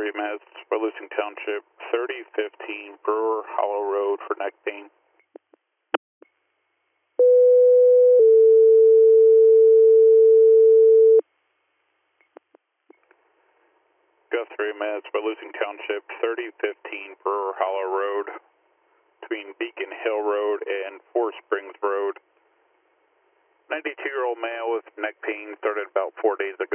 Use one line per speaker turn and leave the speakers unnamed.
3 minutes for Lucing Township, 3015 Brewer Hollow Road for neck pain. Go 3 minutes for Lucing Township, 3015 Brewer Hollow Road between Beacon Hill Road and Four Springs Road. 92-year-old male with neck pain started about 4 days ago.